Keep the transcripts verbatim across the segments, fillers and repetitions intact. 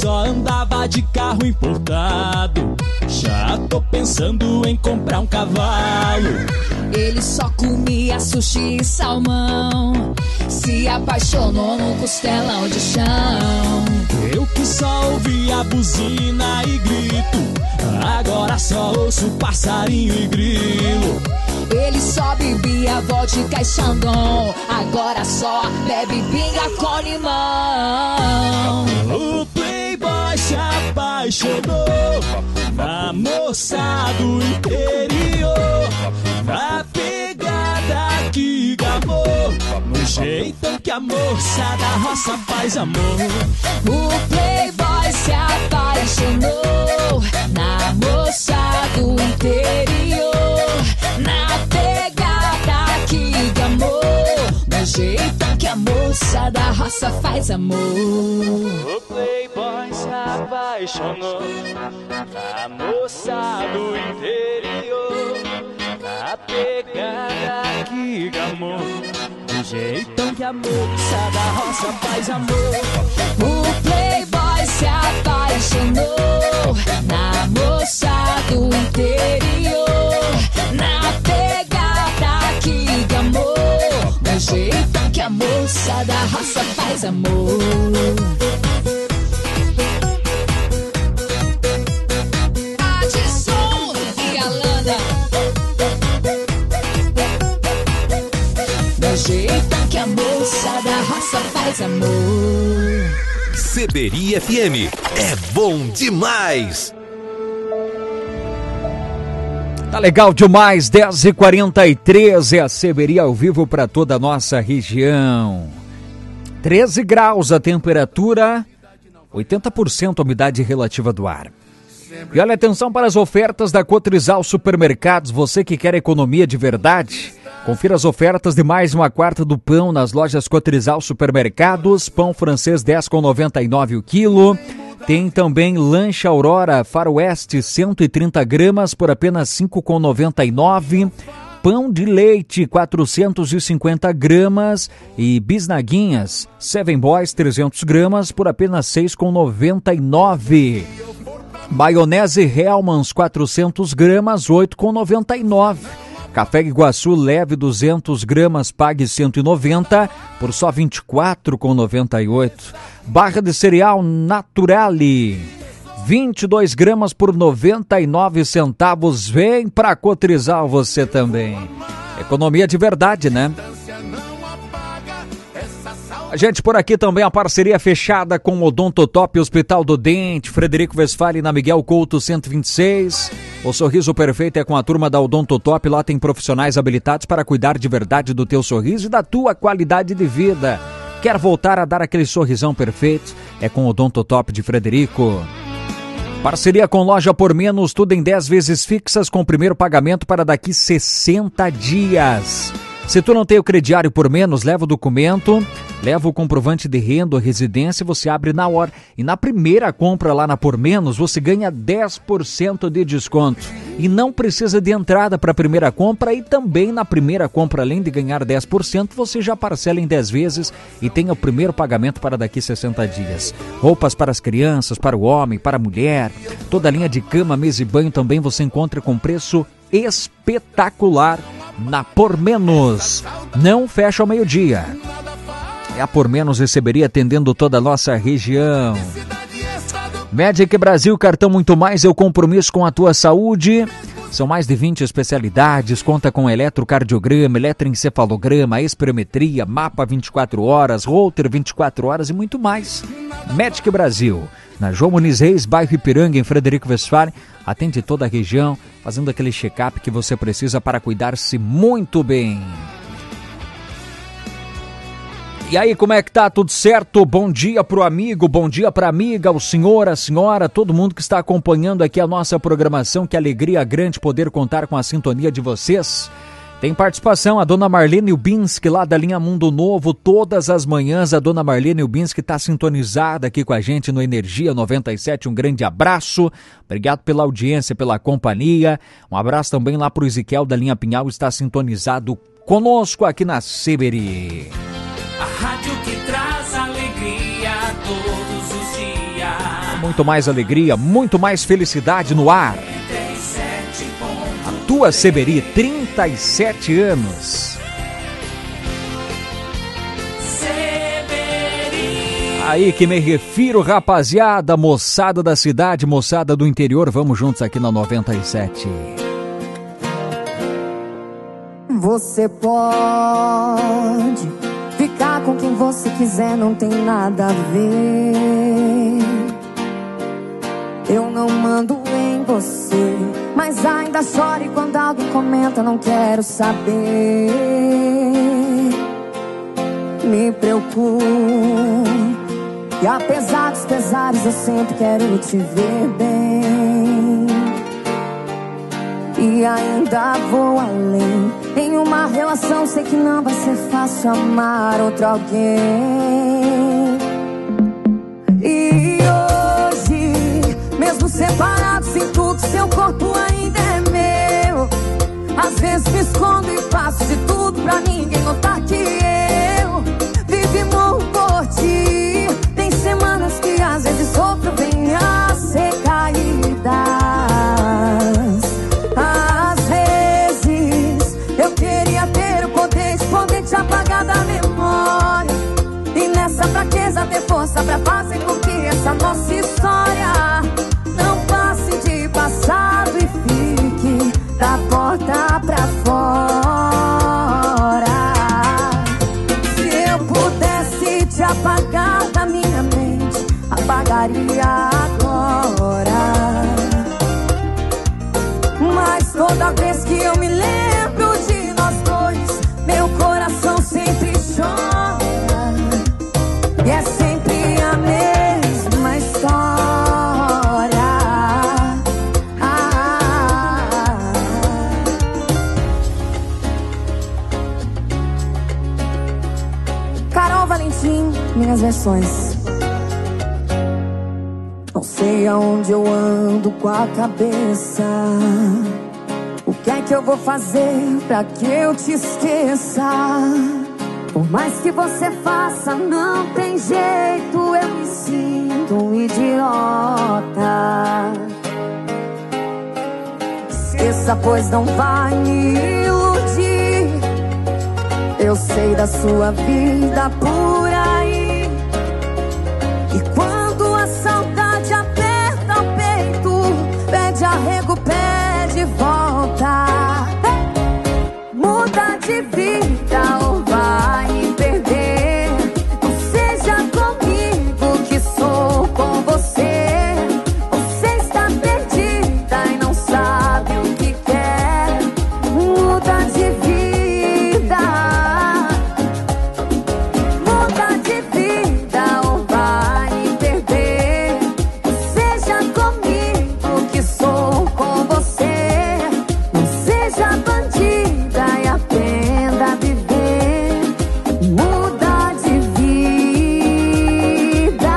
só andava de carro importado. Já tô pensando em comprar um cavalo. Ele só comia sushi e salmão. Se apaixonou num costelão de chão. Eu que só ouvia buzina e grito, agora só ouço passarinho e grilo. Ele só bebia vodka e Xandão, agora só bebe pinga com limão. O playboy se apaixonou na moça do interior, na pegada que gamou, no jeito que a moça da roça faz amor. O playboy se apaixonou na moça do interior, na pegada que gamou, no jeito que a moça da roça faz amor. O playboy se apaixonou na moça do interior, na pegada que gamou, do jeitão que a moça da roça faz amor. O playboy se apaixonou na moça do interior, na pegada que gamou, do jeitão que a moça da roça faz amor. Jeito que a moça da roça faz amor. Seberi F M é bom demais. Tá legal demais, dez e quarenta e três é a Seberi ao vivo para toda a nossa região. treze graus a temperatura, oitenta por cento a umidade relativa do ar. E olha, atenção para as ofertas da Cotrizal Supermercados, você que quer economia de verdade. Confira as ofertas de mais uma quarta do pão nas lojas Cotrizal Supermercados. Pão francês dez reais e noventa e nove centavos o quilo. Tem também lanche Aurora Faroeste cento e trinta gramas por apenas cinco reais e noventa e nove centavos. Pão de leite quatrocentos e cinquenta gramas e bisnaguinhas Seven Boys trezentos gramas por apenas seis reais e noventa e nove centavos. Maionese Hellmann's quatrocentos gramas oito reais e noventa e nove centavos. Café Iguaçu leve duzentos gramas, pague cento e noventa por só vinte e quatro reais e noventa e oito centavos. Barra de cereal Naturale, vinte e dois gramas por noventa e nove centavos. Vem pra Cotrizal você também. Economia de verdade, né? A gente por aqui também a parceria fechada com o Odontotop Hospital do Dente, Frederico Westphalen na Miguel Couto cento e vinte e seis. O sorriso perfeito é com a turma da Odontotop, lá tem profissionais habilitados para cuidar de verdade do teu sorriso e da tua qualidade de vida. Quer voltar a dar aquele sorrisão perfeito? É com o Odontotop de Frederico. Parceria com Loja Por Menos, tudo em dez vezes fixas com o primeiro pagamento para daqui sessenta dias. Se tu não tem o crediário Por Menos, leva o documento, leva o comprovante de renda ou residência, você abre na hora. E na primeira compra lá na Por Menos, você ganha dez por cento de desconto. E não precisa de entrada para a primeira compra e também na primeira compra, além de ganhar dez por cento, você já parcela em dez vezes e tem o primeiro pagamento para daqui sessenta dias. Roupas para as crianças, para o homem, para a mulher, toda a linha de cama, mesa e banho também você encontra com preço espetacular na Por Menos. Não fecha ao meio-dia. É a Por Menos receberia atendendo toda a nossa região. Medic Brasil, cartão Muito Mais é o compromisso com a tua saúde. São mais de vinte especialidades, conta com eletrocardiograma, eletroencefalograma, espirometria, mapa vinte e quatro horas, router vinte e quatro horas e muito mais. Medic Brasil, na João Muniz Reis, bairro Ipiranga, em Frederico Westphalen, atende toda a região, fazendo aquele check-up que você precisa para cuidar-se muito bem. E aí, como é que tá? Tudo certo? Bom dia pro amigo, bom dia pra amiga, o senhor, a senhora, todo mundo que está acompanhando aqui a nossa programação. Que alegria grande poder contar com a sintonia de vocês. Tem participação a dona Marlene Ubinski, lá da linha Mundo Novo, todas as manhãs. A dona Marlene Ubinski está sintonizada aqui com a gente no Energia noventa e sete. Um grande abraço, obrigado pela audiência, pela companhia. Um abraço também lá pro Ezequiel da linha Pinhal, está sintonizado conosco aqui na Seberi. A rádio que traz alegria todos os dias. Muito mais alegria, muito mais felicidade no ar. A tua Seberi, trinta e sete anos. Aí que me refiro, rapaziada, moçada da cidade, moçada do interior, vamos juntos aqui na noventa e sete. Você pode ficar com quem você quiser, não tem nada a ver. Eu não mando em você, mas ainda chore quando alguém comenta, não quero saber. Me preocupo, e apesar dos pesares eu sempre quero te ver bem. E ainda vou além, em uma relação sei que não vai ser fácil amar outro alguém. E hoje, mesmo separado, sinto que seu corpo ainda é meu. Às vezes me escondo e faço de tudo pra ninguém notar que eu vivo e morro por ti. Tem semanas que às vezes sofro, vem a ser caídas. Às vezes eu queria ter o poder de poder te apagar da memória, e nessa fraqueza ter força pra fazer com que essa nossa história não passe de passado e fique da porta pra fora. Se eu pudesse te apagar da minha mente, apagaria agora. Mas toda vez que eu me lembro de nós dois, meu coração sempre chora. E é sempre a mesma história. Ah. Carol Valentim, minhas versões. Não sei aonde eu ando com a cabeça. O que é que eu vou fazer pra que eu te esqueça? Por mais que você faça, não tem jeito, eu me sinto um idiota. Esqueça, pois não vai me iludir. Eu sei da sua vida por aí. E quando a saudade aperta o peito, pede arrego, pede volta. Muda de vida ou vai me perder. Não seja comigo que sou com você. Você está perdida e não sabe o que quer. Muda de vida. Muda de vida ou vai me perder. Não seja comigo que sou com você. Não seja bandida e aprenda a viver. Muda de vida.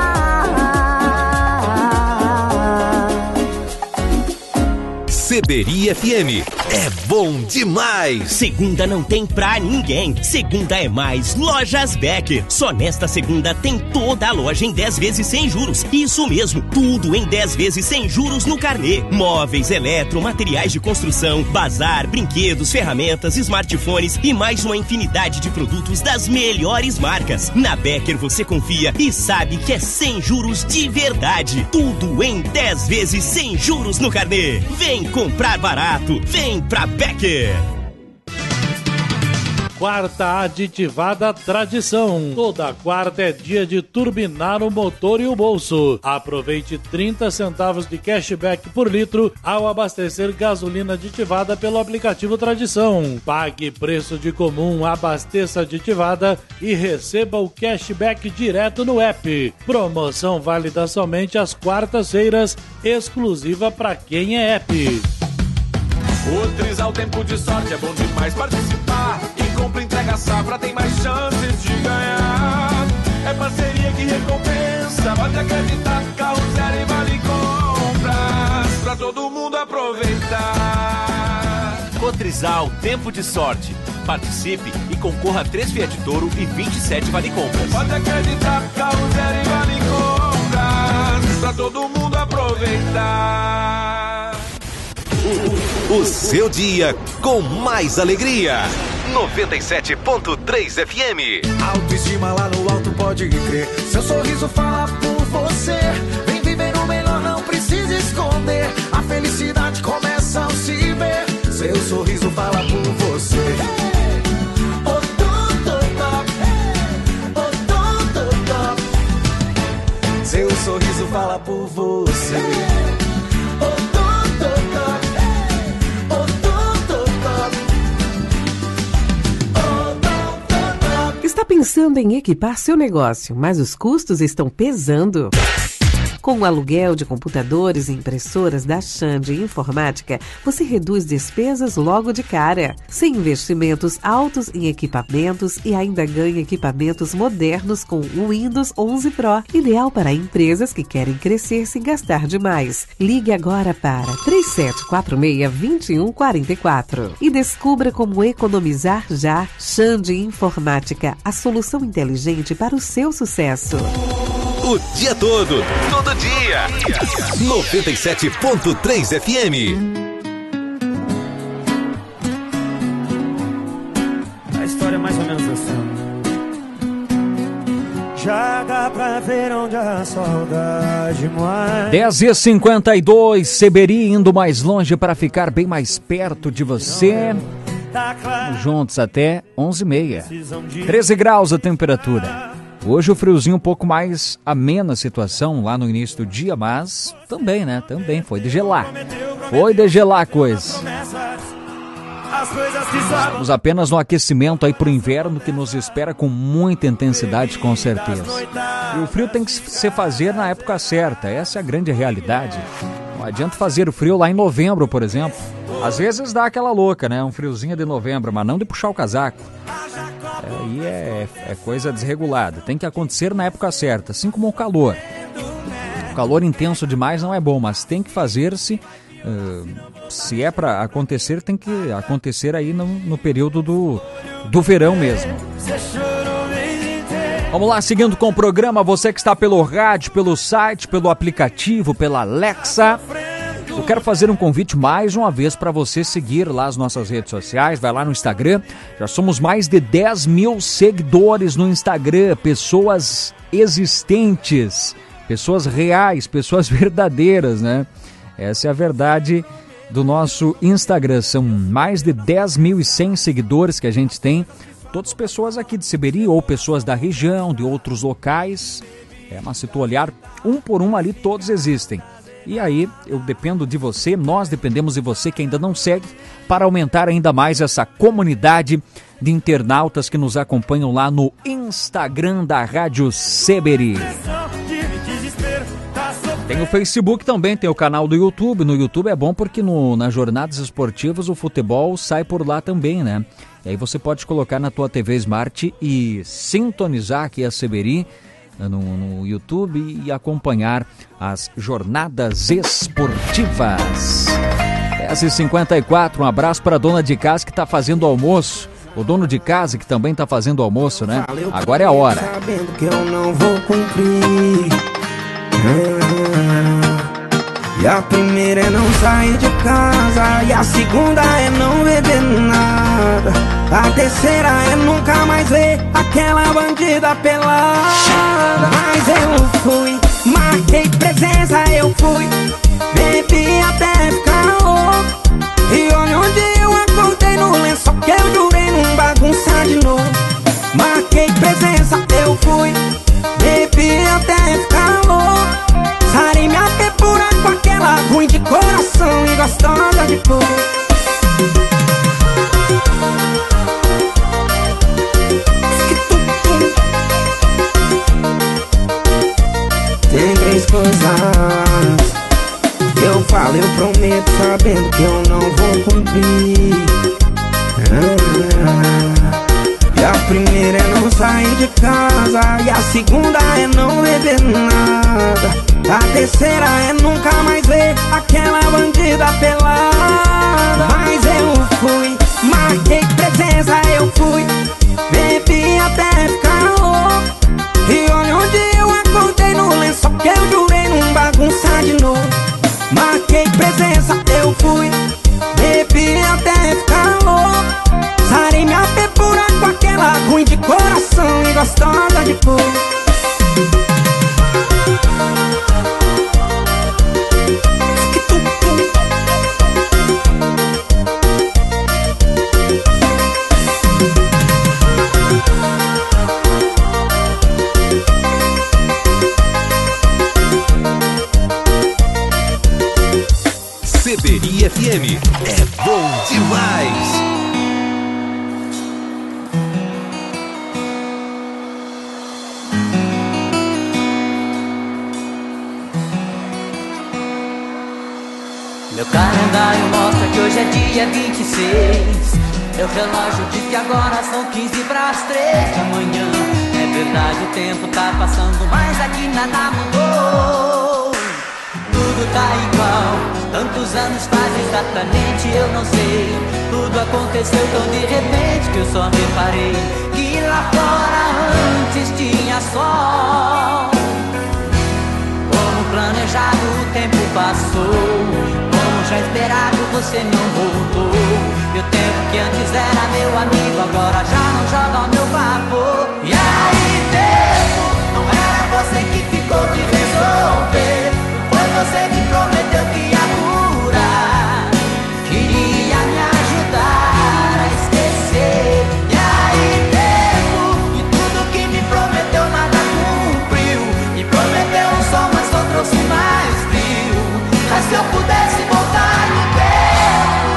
Seberi F M. É bom demais! Segunda não tem pra ninguém. Segunda é mais Lojas Becker. Só nesta segunda tem toda a loja em dez vezes sem juros. Isso mesmo, tudo em dez vezes sem juros no carnê. Móveis, eletro, materiais de construção, bazar, brinquedos, ferramentas, smartphones e mais uma infinidade de produtos das melhores marcas. Na Becker você confia e sabe que é sem juros de verdade. Tudo em dez vezes sem juros no carnê. Vem comprar barato. Vem pra Becker. Quarta aditivada tradição. Toda quarta é dia de turbinar o motor e o bolso. Aproveite trinta centavos de cashback por litro ao abastecer gasolina aditivada pelo aplicativo Tradição. Pague preço de comum, abasteça aditivada e receba o cashback direto no app. Promoção válida somente às quartas-feiras, exclusiva para quem é app. O Trisal Tempo de Sorte é bom demais participar. E compra, entrega, safra, tem mais chances de ganhar. É parceria que recompensa, pode acreditar. Carro zero e vale compras, pra todo mundo aproveitar. Cotrizal Tempo de Sorte. Participe e concorra a três Fiat Toro e vinte e sete vale compras. Pode acreditar, carro zero e vale compras. pra todo mundo aproveitar. O, o seu dia com mais alegria. noventa e sete ponto três F M. Autoestima lá no alto, pode crer. Seu sorriso fala por você. Vem viver o melhor, não precisa esconder. A felicidade começa ao se ver. Seu sorriso fala por você. Seu sorriso fala por você. Está pensando em equipar seu negócio, mas os custos estão pesando? Com o aluguel de computadores e impressoras da Xande Informática, você reduz despesas logo de cara, sem investimentos altos em equipamentos e ainda ganha equipamentos modernos com o Windows onze Pro, ideal para empresas que querem crescer sem gastar demais. Ligue agora para três sete quatro seis, dois um quatro quatro e descubra como economizar já. Xande Informática, a solução inteligente para o seu sucesso. O dia todo, todo dia. noventa e sete ponto três F M. A história é mais ou menos assim. Já dá pra ver onde a saudade mais. dez e cinquenta e dois, Seberi indo mais longe para ficar bem mais perto de você. Vamos juntos até onze e meia. treze graus a temperatura. Hoje o friozinho um pouco mais amena a situação lá no início do dia, mas também, né? Também foi de gelar. Foi de gelar a coisa. Estamos apenas no aquecimento aí pro inverno que nos espera com muita intensidade, com certeza. E o frio tem que se fazer na época certa, essa é a grande realidade. Não adianta fazer o frio lá em novembro, por exemplo. Às vezes dá aquela louca, né? Um friozinho de novembro, mas não de puxar o casaco. Aí é, é coisa desregulada. Tem que acontecer na época certa, assim como o calor. O calor intenso demais não é bom, mas tem que fazer-se. Uh, se é para acontecer, tem que acontecer aí no, no período do, do verão mesmo. Vamos lá, seguindo com o programa, você que está pelo rádio, pelo site, pelo aplicativo, pela Alexa. Eu quero fazer um convite mais uma vez para você seguir lá as nossas redes sociais. Vai lá no Instagram. Já somos mais de dez mil seguidores no Instagram. Pessoas existentes, pessoas reais, pessoas verdadeiras, né? Essa é a verdade do nosso Instagram. São mais de dez mil e cem seguidores que a gente tem. Todas pessoas aqui de Seberi ou pessoas da região, de outros locais. É, mas se tu olhar um por um ali, todos existem. E aí, eu dependo de você, nós dependemos de você que ainda não segue, para aumentar ainda mais essa comunidade de internautas que nos acompanham lá no Instagram da Rádio Seberi. Tem o Facebook também, tem o canal do YouTube. No YouTube é bom porque no, nas jornadas esportivas o futebol sai por lá também, né? E aí você pode colocar na tua T V Smart e sintonizar aqui a Seberi No, no YouTube e acompanhar as jornadas esportivas. dez e cinquenta e quatro, um abraço para a dona de casa que está fazendo almoço. O dono de casa que também está fazendo almoço, né? Agora é a hora. Sabendo que eu não vou cumprir. E a primeira é não sair de casa, e a segunda é não beber nada, a terceira é nunca mais ver aquela bandida pelada. Mas eu fui, marquei presença, eu fui, bebi até ficar louco. E olha onde eu acordei no lençol, que eu jurei não bagunçar de novo. Marquei presença, eu fui, bebi até ficar louco. Sarei minha tempura com aquela ruim de coração e gostosa de cor. Tem três coisas que eu falo, eu prometo, sabendo que eu não vou cumprir. E a primeira é não sair de casa, e a segunda é não beber nada, a terceira é nunca mais ver aquela bandida pelada. Mas eu fui, marquei presença, eu fui, bebi até ficar louco. E olha onde eu acordei no lençol, que eu jurei num bagulho. dançar de novo. Marquei presença, eu fui, bebi até ficar louco. Sarei minha pepura com aquela ruim de coração e gostosa de cor. Seberi F M é bom demais. Meu calendário mostra que hoje é dia vinte e seis. Meu relógio diz que agora são quinze para as três da manhã. É verdade, o tempo tá passando, mas aqui nada mudou. Tudo tá igual, tantos anos faz exatamente, eu não sei. Tudo aconteceu tão de repente que eu só reparei que lá fora antes tinha sol. Como planejado o tempo passou, já esperado, você não voltou. E o tempo que antes era meu amigo, agora já não joga ao meu favor. E aí, tempo, não era você que ficou de resolver. Foi você que prometeu que ia curar, queria me ajudar a esquecer. E aí, tempo, e tudo que me prometeu nada cumpriu. Me prometeu um sol, mas só trouxe mais frio. Mas se eu pudesse voltar no tempo,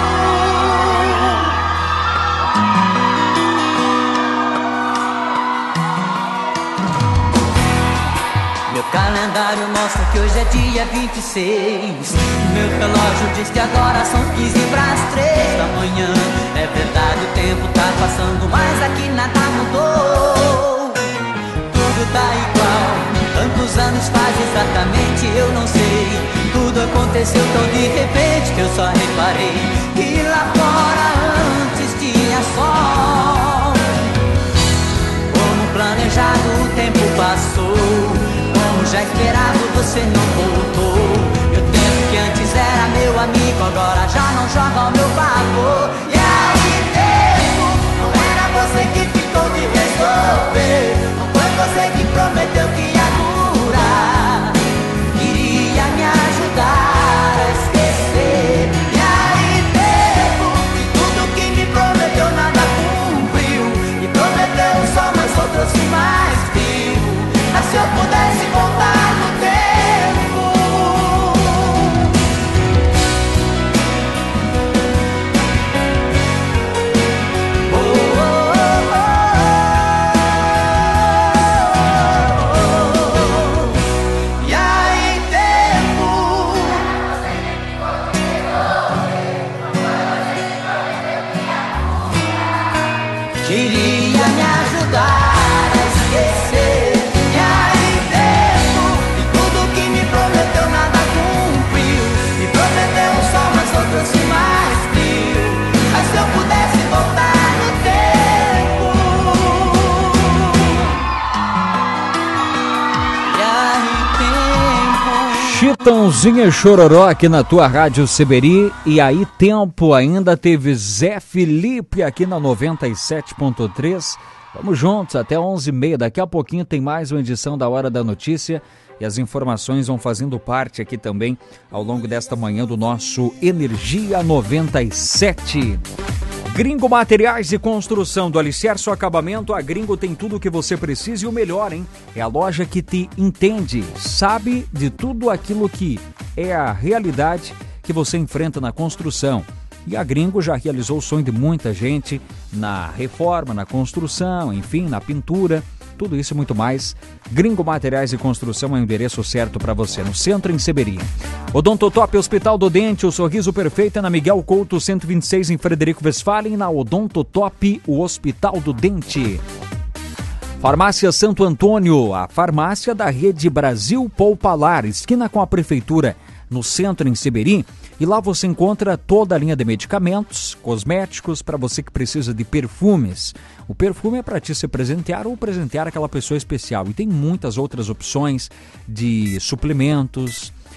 meu calendário mostra que hoje é dia vinte e seis. Meu relógio diz que agora são quinze para as três da manhã. É verdade, o tempo tá passando, mas aqui nada mudou. Tudo tá igual, tantos anos faz exatamente, eu não sei. Tudo aconteceu tão de repente que eu só reparei que lá fora antes tinha sol. Como planejado o tempo passou, como já esperado você não voltou. E o tempo que antes era meu amigo, agora já não joga ao meu favor. E aí, tempo, não era você que ficou de resolver. Não foi você que prometeu que ia curar, queria me ajudar a esquecer. E aí, tempo, e tudo que me prometeu nada cumpriu. Me prometeu um sol, mas só trouxe mais frio. Mas se eu pudesse voltar no tempo, oh, oh, oh, oh, oh. E aí, tempo, queria me ajudar a esquecer. E aí, tempo, e tudo que me prometeu nada cumpriu. Me prometeu um sol, mas só trouxe mais frio. Mas se eu pudesse voltar no tempo, e aí, tempo, Chitãozinho e Chororó aqui na tua Rádio Seberi. E aí, tempo, ainda teve Zé Felipe aqui na noventa e sete ponto três. Vamos juntos até onze e meia. Daqui a pouquinho tem mais uma edição da Hora da Notícia. E as informações vão fazendo parte aqui também ao longo desta manhã do nosso Energia noventa e sete. Gringo Materiais de Construção, do alicerce ao acabamento, a Gringo tem tudo o que você precisa e o melhor, hein? É a loja que te entende, sabe de tudo aquilo que é a realidade que você enfrenta na construção. E a Gringo já realizou o sonho de muita gente na reforma, na construção, enfim, na pintura. Tudo isso e muito mais. Gringo Materiais de Construção é o endereço certo para você, no centro, em Seberi. Odontotop Hospital do Dente, o sorriso perfeito é na Miguel Couto cento e vinte e seis, em Frederico Westphalen, na Odontotop, o Hospital do Dente. Farmácia Santo Antônio, a farmácia da rede Brasil Poupalar, esquina com a prefeitura, no centro, em Seberi. E lá você encontra toda a linha de medicamentos, cosméticos, para você que precisa de perfumes. O perfume é para te se presentear ou presentear aquela pessoa especial. E tem muitas outras opções de suplementos,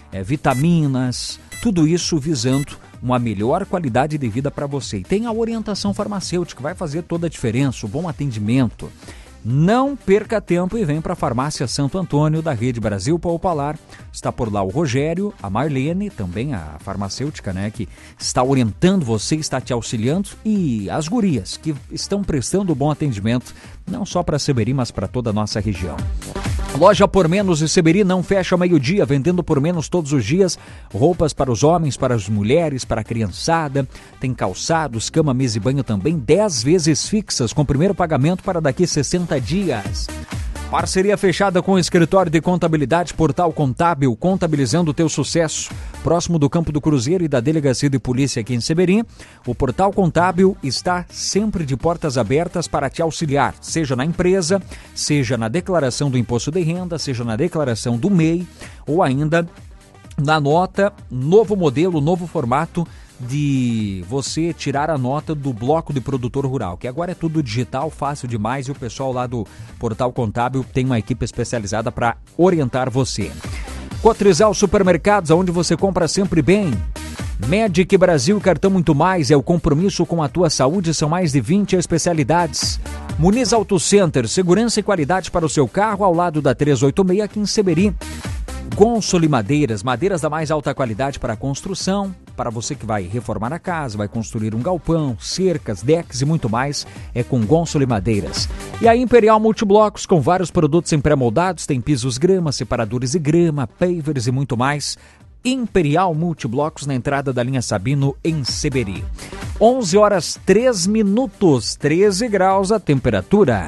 é, vitaminas, tudo isso visando uma melhor qualidade de vida para você. E tem a orientação farmacêutica, vai fazer toda a diferença, o bom atendimento. Não perca tempo e vem para a Farmácia Santo Antônio da Rede Brasil Paupalar. Está por lá o Rogério, a Marlene, também a farmacêutica, né, que está orientando você, está te auxiliando, e as gurias que estão prestando bom atendimento, não só para Seberi, mas para toda a nossa região. Loja Por Menos de Seberi não fecha ao meio-dia, vendendo por menos todos os dias. Roupas para os homens, para as mulheres, para a criançada. Tem calçados, cama, mesa e banho também, dez vezes fixas, com primeiro pagamento para daqui sessenta dias. Parceria fechada com o Escritório de Contabilidade Portal Contábil, contabilizando o teu sucesso. Próximo do Campo do Cruzeiro e da Delegacia de Polícia aqui em Seberi, o Portal Contábil está sempre de portas abertas para te auxiliar, seja na empresa, seja na declaração do Imposto de Renda, seja na declaração do M E I, ou ainda na nota, novo modelo, novo formato de você tirar a nota do bloco de produtor rural, que agora é tudo digital, fácil demais, e o pessoal lá do Portal Contábil tem uma equipe especializada para orientar você. Cotrizal Supermercados, onde você compra sempre bem. Medic Brasil, cartão muito mais, é o compromisso com a tua saúde, são mais de vinte especialidades. Muniz Auto Center, segurança e qualidade para o seu carro, ao lado da trezentos e oitenta e seis aqui em Seberi. Console Madeiras, madeiras da mais alta qualidade para a construção, para você que vai reformar a casa, vai construir um galpão, cercas, decks e muito mais, é com Console Madeiras. E a Imperial Multiblocos, com vários produtos em pré-moldados, tem pisos grama, separadores de grama, pavers e muito mais. Imperial Multiblocos na entrada da linha Sabino, em Seberi. onze horas três minutos, treze graus a temperatura.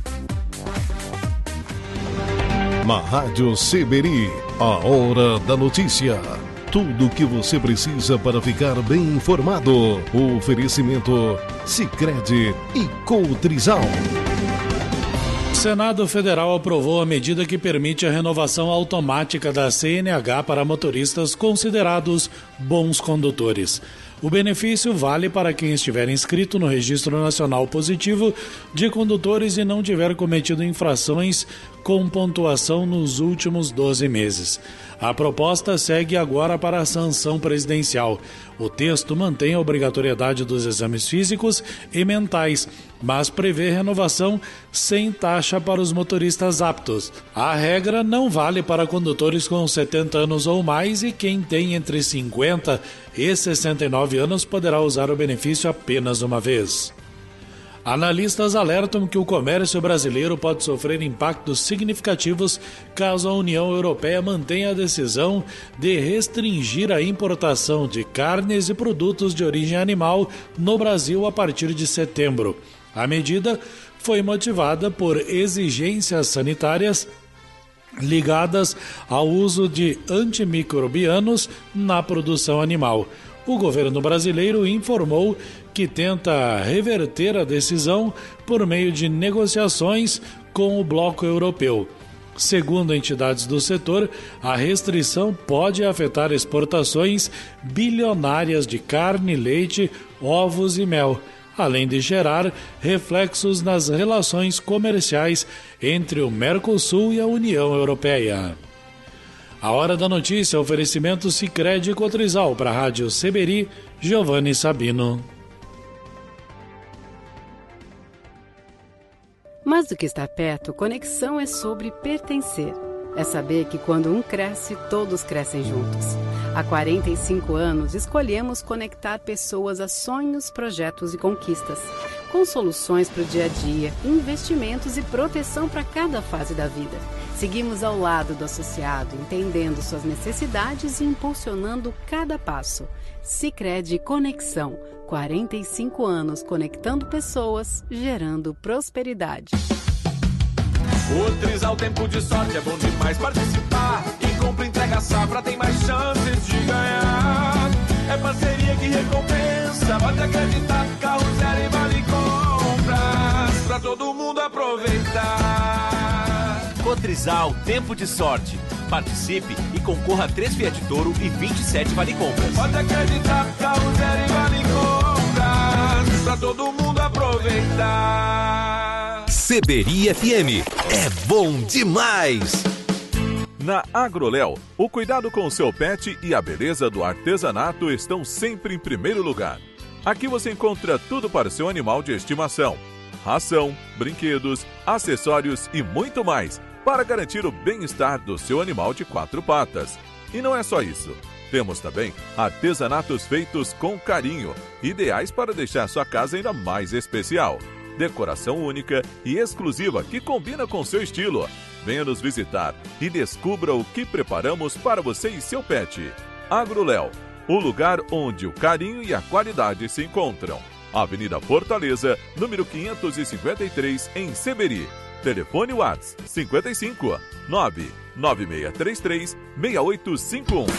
Na Rádio Seberi, a hora da notícia. Tudo o que você precisa para ficar bem informado. O oferecimento Sicredi e Cotrizal. O Senado Federal aprovou a medida que permite a renovação automática da C N H para motoristas considerados bons condutores. O benefício vale para quem estiver inscrito no Registro Nacional Positivo de Condutores e não tiver cometido infrações com pontuação nos últimos doze meses. A proposta segue agora para a sanção presidencial. O texto mantém a obrigatoriedade dos exames físicos e mentais, mas prevê renovação sem taxa para os motoristas aptos. A regra não vale para condutores com setenta anos ou mais, e quem tem entre cinquenta e sessenta e nove anos poderá usar o benefício apenas uma vez. Analistas alertam que o comércio brasileiro pode sofrer impactos significativos caso a União Europeia mantenha a decisão de restringir a importação de carnes e produtos de origem animal no Brasil a partir de setembro. A medida foi motivada por exigências sanitárias ligadas ao uso de antimicrobianos na produção animal. O governo brasileiro informou que tenta reverter a decisão por meio de negociações com o bloco europeu. Segundo entidades do setor, a restrição pode afetar exportações bilionárias de carne, leite, ovos e mel, além de gerar reflexos nas relações comerciais entre o Mercosul e a União Europeia. A hora da notícia, oferecimento Sicredi e Cotrizal para a Rádio Seberi, Giovanni Sabino. Mais do que estar perto, conexão é sobre pertencer. É saber que quando um cresce, todos crescem juntos. Há quarenta e cinco anos, escolhemos conectar pessoas a sonhos, projetos e conquistas, com soluções para o dia a dia, investimentos e proteção para cada fase da vida. Seguimos ao lado do associado, entendendo suas necessidades e impulsionando cada passo. Sicredi Conexão, quarenta e cinco anos conectando pessoas, gerando prosperidade. O Trizal Tempo de Sorte é bom demais participar. E compra, entrega, safra, tem mais chances de ganhar. É parceria que recompensa, pode acreditar. Carro zero e vale compras, pra todo mundo aproveitar. Cotrizal Tempo de Sorte. Participe e concorra a três Fiat Toro e vinte e sete Vale Compras. Pode acreditar, carro zero e vale compras, pra todo mundo aproveitar. Seberi F M é bom demais. Na Agroléu, o cuidado com o seu pet e a beleza do artesanato estão sempre em primeiro lugar. Aqui você encontra tudo para o seu animal de estimação: ração, brinquedos, acessórios e muito mais, para garantir o bem-estar do seu animal de quatro patas. E não é só isso. Temos também artesanatos feitos com carinho, ideais para deixar sua casa ainda mais especial. Decoração única e exclusiva que combina com seu estilo. Venha nos visitar e descubra o que preparamos para você e seu pet. Agroléu, o lugar onde o carinho e a qualidade se encontram. Avenida Fortaleza, número quinhentos e cinquenta e três, em Seberi. Telefone WhatsApp cinquenta e cinco, nove nove seis três três, seis oito cinco um.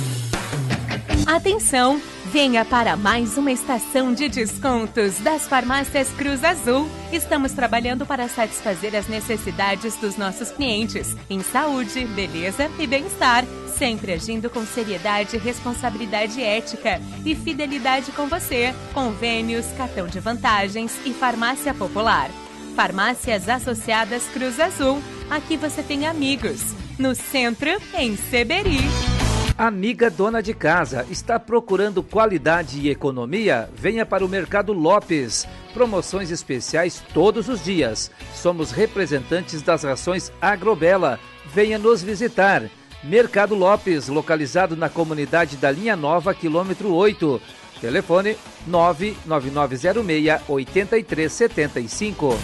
Atenção! Venha para mais uma estação de descontos das farmácias Cruz Azul. Estamos trabalhando para satisfazer as necessidades dos nossos clientes em saúde, beleza e bem-estar, sempre agindo com seriedade, responsabilidade ética e fidelidade com você. Convênios, cartão de vantagens e farmácia popular. Farmácias Associadas Cruz Azul. Aqui você tem amigos. No centro, em Seberi. Amiga dona de casa, está procurando qualidade e economia? Venha para o Mercado Lopes. Promoções especiais todos os dias. Somos representantes das rações Agrobela. Venha nos visitar. Mercado Lopes, localizado na comunidade da Linha Nova, quilômetro oito. Telefone nove nove nove zero seis, oito três sete cinco.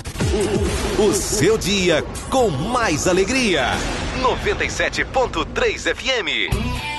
O seu dia com mais alegria. noventa e sete ponto três F M.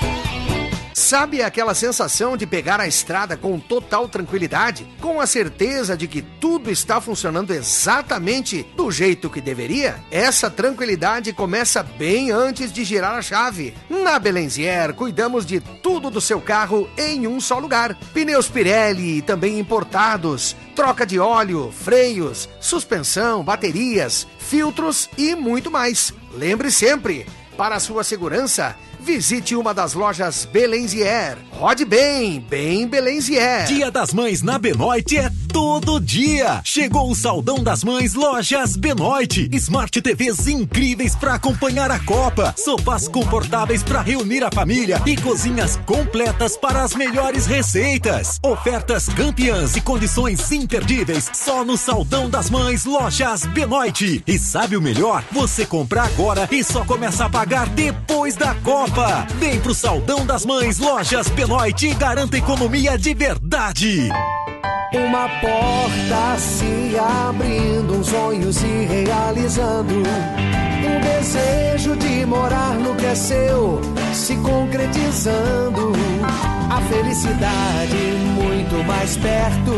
Sabe aquela sensação de pegar a estrada com total tranquilidade, com a certeza de que tudo está funcionando exatamente do jeito que deveria? Essa tranquilidade começa bem antes de girar a chave. Na Belenzier, cuidamos de tudo do seu carro em um só lugar. Pneus Pirelli, também importados, troca de óleo, freios, suspensão, baterias, filtros e muito mais. Lembre sempre, para a sua segurança, visite uma das lojas Belenzier. Rode bem, bem Belenzier. Dia das Mães na Benoit é todo dia. Chegou o Saldão das Mães Lojas Benoit. Smart T Vs incríveis para acompanhar a Copa, sofás confortáveis para reunir a família e cozinhas completas para as melhores receitas. Ofertas campeãs e condições imperdíveis só no Saldão das Mães Lojas Benoit. E sabe o melhor? Você compra agora e só começa a pagar depois da Copa. Vem pro Saldão das Mães Lojas Benoit e garanta economia de verdade. Uma porta se abrindo, um sonho se realizando, um desejo de morar no que é seu se concretizando, a felicidade muito mais perto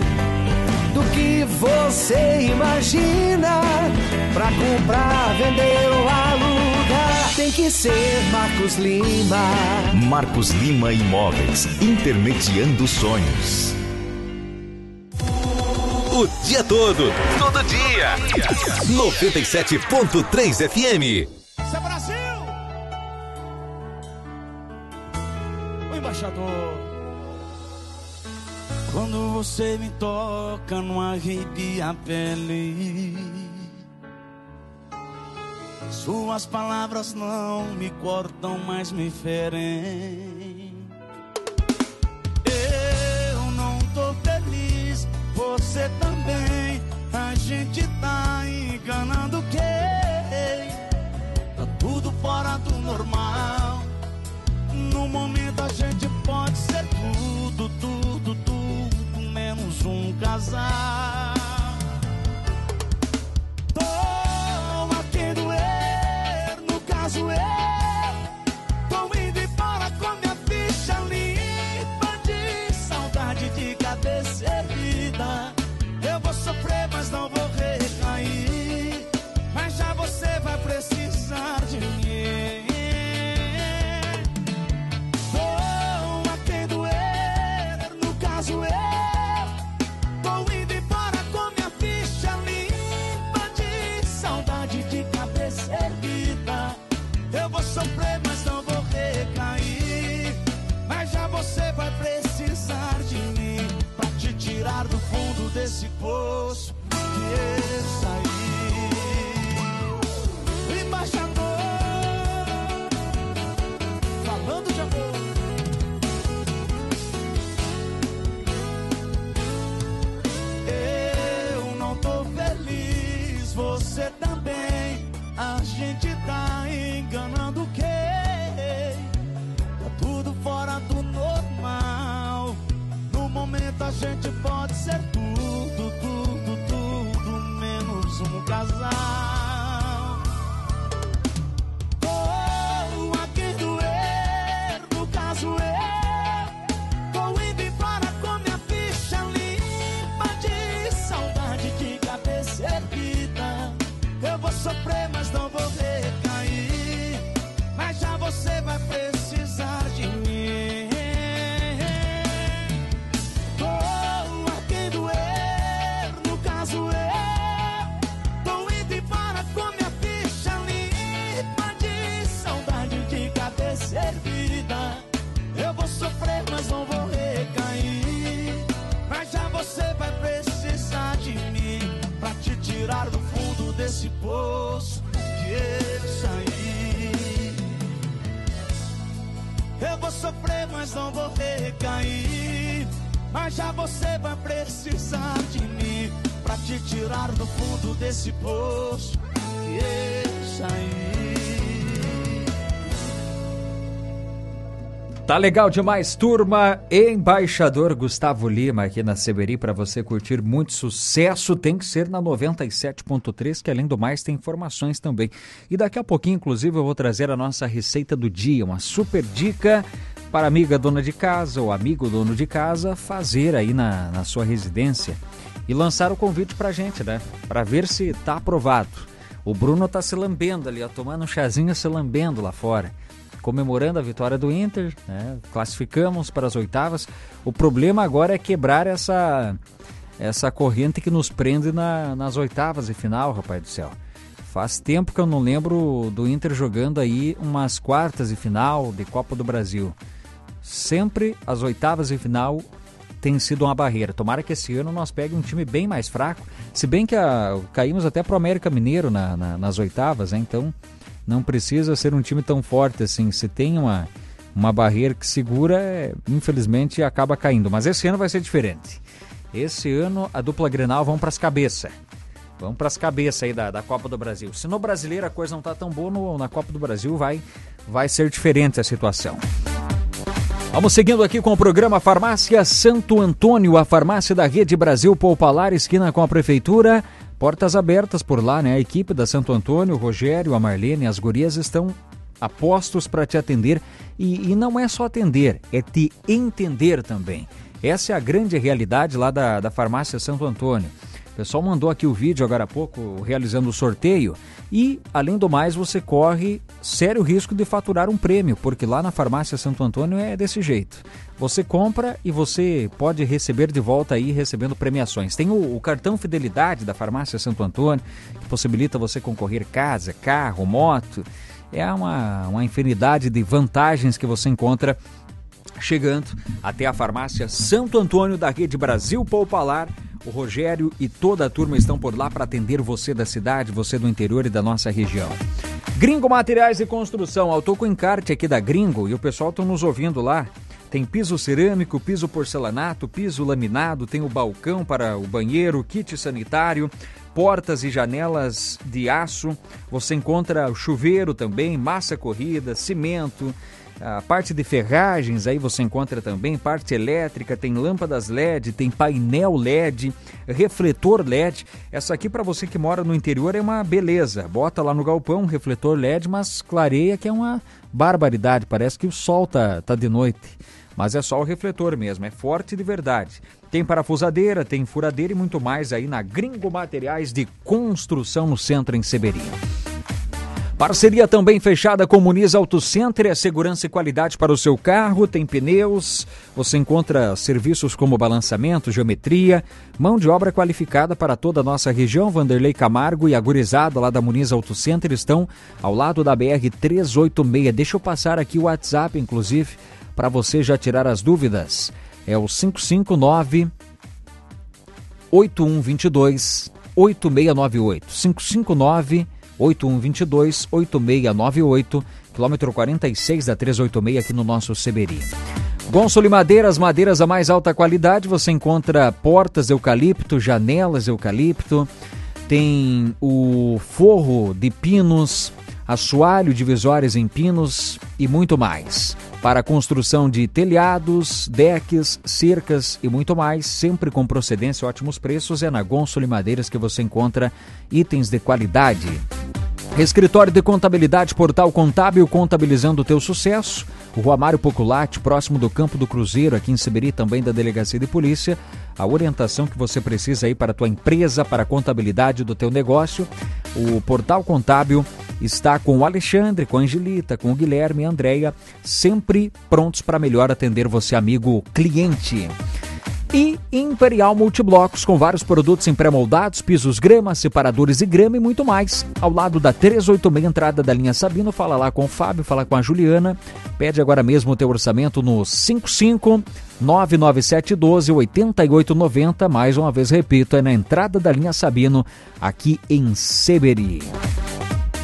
do que você imagina. Pra comprar, vender ou alugar, tem que ser Marcos Lima. Marcos Lima Imóveis, intermediando sonhos. O dia todo, todo dia. noventa e sete ponto três F M. Isso é Brasil! O embaixador. Quando você me toca, não arrepia a pele. Suas palavras não me cortam, mas me ferem. Eu não tô feliz, você também. A gente tá enganando quem? Tá tudo fora do normal. No momento a gente pode ser tudo, tudo, tudo, menos um casal. Tô a quem doer, no caso eu tô indo embora com minha ficha limpa de saudade de cabeça erguida. Eu vou sofrer, mas não vou recair. Mas já você vai precisar de mim. Tô a quem doer, no caso eu tô indo embora. Eu vou sofrer, mas não vou recair. Mas já você vai precisar de mim pra te tirar do fundo desse poço que eu saí. Tá legal demais, turma. Embaixador Gustavo Lima aqui na Seberi para você curtir muito sucesso. Tem que ser na noventa e sete ponto três, que além do mais tem informações também. E daqui a pouquinho, inclusive, eu vou trazer a nossa receita do dia, uma super dica para a amiga dona de casa ou amigo dono de casa fazer aí na, na sua residência e lançar o convite pra gente, né? Para ver se tá aprovado. O Bruno tá se lambendo ali, ó, tomando um chazinho, se lambendo lá fora, comemorando a vitória do Inter, né? Classificamos para as oitavas. O problema agora é quebrar essa, essa corrente que nos prende na, nas oitavas e final, rapaz do céu. Faz tempo que eu não lembro do Inter jogando aí umas quartas e final de Copa do Brasil. Sempre as oitavas e final tem sido uma barreira. Tomara que esse ano nós pegue um time bem mais fraco, se bem que a, caímos até pro América Mineiro na, na, nas oitavas, né? Então não precisa ser um time tão forte assim. Se tem uma, uma barreira que segura, é, infelizmente acaba caindo. Mas esse ano vai ser diferente. Esse ano a dupla Grenal vão para as cabeças. Vamos para as cabeças aí da, da Copa do Brasil. Se no Brasileiro a coisa não tá tão boa, no, na Copa do Brasil vai, vai ser diferente a situação. Vamos seguindo aqui com o programa Farmácia Santo Antônio, a farmácia da Rede Brasil Poupalar, esquina com a Prefeitura. Portas abertas por lá, né? A equipe da Santo Antônio, o Rogério, a Marlene, as gurias estão a postos para te atender. E, e não é só atender, é te entender também. Essa é a grande realidade lá da, da farmácia Santo Antônio. O pessoal mandou aqui o vídeo agora há pouco realizando o sorteio e, além do mais, você corre sério risco de faturar um prêmio, porque lá na farmácia Santo Antônio é desse jeito. Você compra e você pode receber de volta aí recebendo premiações. Tem o, o cartão Fidelidade da farmácia Santo Antônio, que possibilita você concorrer casa, carro, moto. É uma, uma infinidade de vantagens que você encontra chegando até a farmácia Santo Antônio da Rede Brasil Poupalar. O Rogério e toda a turma estão por lá para atender você da cidade, você do interior e da nossa região. Gringo Materiais de Construção, eu tô com o encarte aqui da Gringo e o pessoal está nos ouvindo lá. Tem piso cerâmico, piso porcelanato, piso laminado, tem o balcão para o banheiro, kit sanitário, portas e janelas de aço. Você encontra o chuveiro também, massa corrida, cimento. A parte de ferragens, aí você encontra também parte elétrica, tem lâmpadas L E D, tem painel L E D, refletor L E D. Essa aqui para você que mora no interior é uma beleza. Bota lá no galpão um refletor L E D, mas clareia que é uma barbaridade. Parece que o sol tá, tá de noite. Mas é só o refletor mesmo, é forte de verdade. Tem parafusadeira, tem furadeira e muito mais aí na Gringo Materiais de Construção no centro em Seberi. Parceria também fechada com Muniz Auto Center, é segurança e qualidade para o seu carro, tem pneus, você encontra serviços como balançamento, geometria, mão de obra qualificada para toda a nossa região. Vanderlei Camargo e a gurizada lá da Muniz Auto Center estão ao lado da B R trezentos e oitenta e seis. Deixa eu passar aqui o WhatsApp, inclusive, para você já tirar as dúvidas. É o cinco cinco nove, oito um dois dois, oito seis nove oito. cinco cinco nove, oito um dois dois, oito seis nove oito, quilômetro quarenta e seis da trezentos e oitenta e seis aqui no nosso Seberi. Gonçalo Madeiras, madeiras a mais alta qualidade, você encontra portas eucalipto, janelas eucalipto, tem o forro de pinos, assoalho divisórias em pinos e muito mais. Para a construção de telhados, decks, cercas e muito mais, sempre com procedência e ótimos preços, é na Gonçalo Madeiras que você encontra itens de qualidade. Escritório de Contabilidade Portal Contábil, contabilizando o teu sucesso. O Rua Mário Poculati, próximo do Campo do Cruzeiro, aqui em Seberi, também da Delegacia de Polícia. A orientação que você precisa aí para a tua empresa, para a contabilidade do teu negócio. O Portal Contábil está com o Alexandre, com a Angelita, com o Guilherme e a Andréia, sempre prontos para melhor atender você, amigo cliente. E Imperial Multiblocos, com vários produtos em pré-moldados, pisos grama, separadores e grama e muito mais. Ao lado da trezentos e oitenta e seis, entrada da linha Sabino, fala lá com o Fábio, fala com a Juliana. Pede agora mesmo o teu orçamento no cinco cinco nove nove sete um dois oito oito nove zero. Mais uma vez, repito, é na entrada da linha Sabino, aqui em Seberi.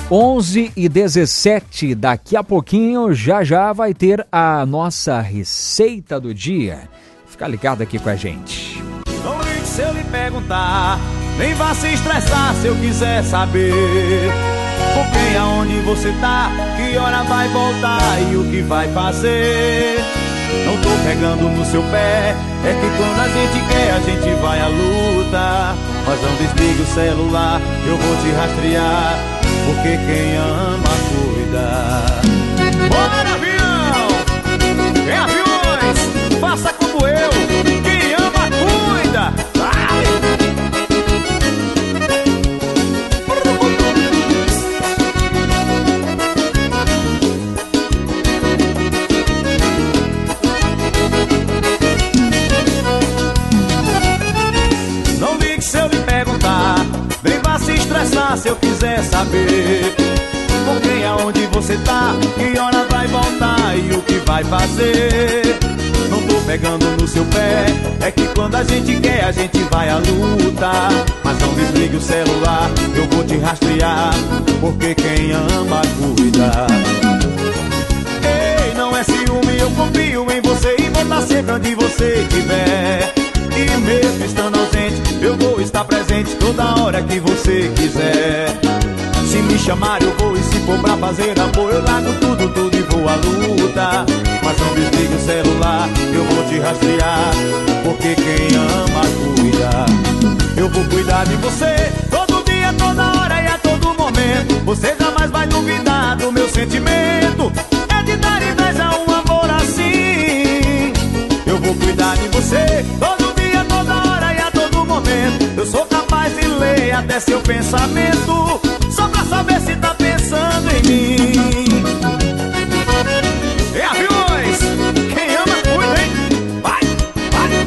onze e dezessete, daqui a pouquinho já já vai ter a nossa receita do dia. Fica ligado aqui com a gente. Não ligue se eu lhe perguntar, nem vá se estressar se eu quiser saber com quem, aonde você tá, que hora vai voltar e o que vai fazer. Não tô pegando no seu pé, é que quando a gente quer a gente vai à luta. Mas não desligue o celular, eu vou te rastrear, porque quem ama cuida. Bora, avião! Em aviões, faça como eu, quem ama cuida. Vai! Não ligue se eu lhe perguntar, nem vá se estressar se eu quiser saber com quem, aonde você tá, que hora vai voltar e o que vai fazer. Não tô pegando no seu pé, é que quando a gente quer a gente vai à luta. Mas não desligue o celular, eu vou te rastrear, porque quem ama cuida. Ei, não é ciúme, eu confio em você e vou estar sempre onde você estiver. E mesmo estando ausente, eu vou estar presente toda hora que você quiser. Se me chamar eu vou, e se for pra fazer amor eu largo tudo, tudo e vou à luta. Mas não desligue o celular, eu vou te rastrear, porque quem ama cuida. Eu vou cuidar de você todo dia, toda hora e a todo momento. Você jamais vai duvidar do meu sentimento, é de dar e dar a um amor assim. Eu vou cuidar de você todo dia, toda hora e a todo momento. Eu sou capaz de ler até seu pensamento, só pra saber se tá pensando em mim. Em aviões, quem ama cuida, hein? Vai, vai!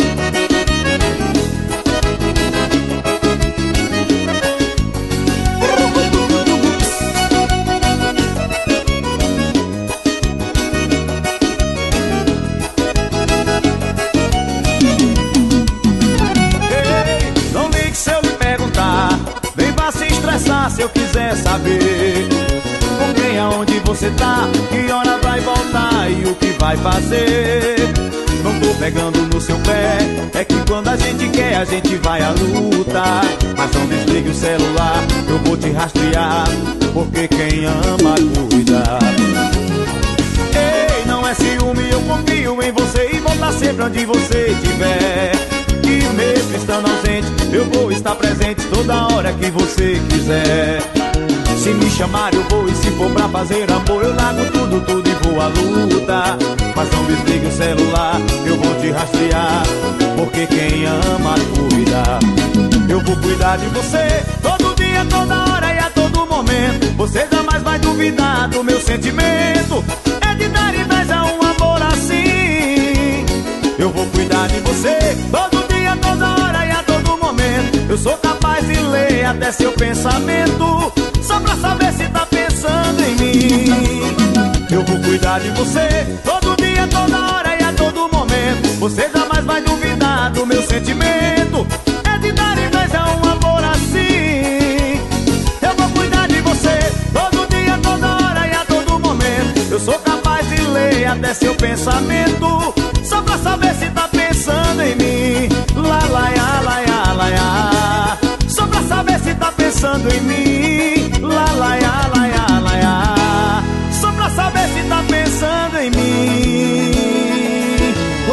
Ei, não ligue se eu lhe perguntar, nem vá se estressar se eu quiser saber com quem, aonde você tá, que hora vai voltar e o que vai fazer. Não tô pegando no seu pé, é que quando a gente quer a gente vai à luta. Mas não desligue o celular, eu vou te rastrear, porque quem ama cuida. Ei, não é ciúme, eu confio em você e vou estar sempre onde você estiver. E mesmo estando ausente, eu vou estar presente toda hora que você quiser. Se me chamar eu vou, e se for pra fazer amor eu largo tudo, tudo e vou à luta. Mas não desligue o celular, eu vou te rastrear, porque quem ama cuida. Eu vou cuidar de você todo dia, toda hora e a todo momento. Você jamais vai duvidar do meu sentimento, é de dar e dar a um amor assim. Eu vou cuidar de você todo dia, toda hora e a todo momento. Eu sou capaz de ler até seu pensamento, só pra saber se tá pensando em mim. Eu vou cuidar de você todo dia, toda hora e a todo momento. Você jamais vai duvidar do meu sentimento, é de dar e dar a um amor assim. Eu vou cuidar de você todo dia, toda hora e a todo momento. Eu sou capaz de ler até seu pensamento, só pra saber se tá pensando em mim. Lá, lá, lá, lá, lá, lá. Só pra saber se tá pensando em mim. Lá, lá, lá, lá, lá, lá. Só pra saber se tá pensando em mim.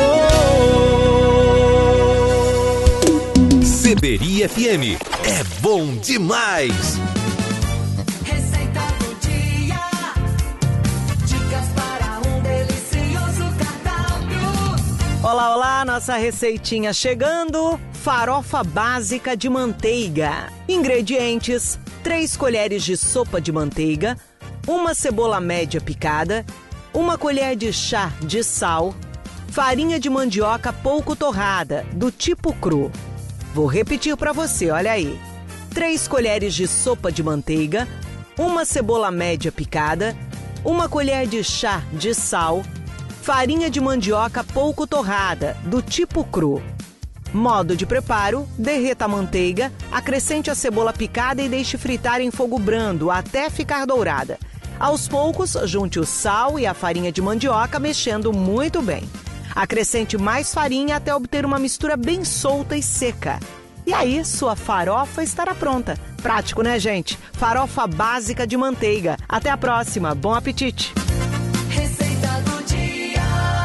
Oh. Seberi F M é bom demais. Receita do dia. Dicas para um delicioso cardápio. Olá, olá, nossa receitinha chegando. Farofa básica de manteiga. Ingredientes: três colheres de sopa de manteiga, uma cebola média picada, uma colher de chá de sal, farinha de mandioca pouco torrada, do tipo cru. Vou repetir para você, olha aí. três colheres de sopa de manteiga, uma cebola média picada, uma colher de chá de sal, farinha de mandioca pouco torrada, do tipo cru. Modo de preparo: derreta a manteiga, acrescente a cebola picada e deixe fritar em fogo brando até ficar dourada. Aos poucos, junte o sal e a farinha de mandioca, mexendo muito bem. Acrescente mais farinha até obter uma mistura bem solta e seca. E aí, sua farofa estará pronta. Prático, né, gente? Farofa básica de manteiga. Até a próxima. Bom apetite! Receita do dia.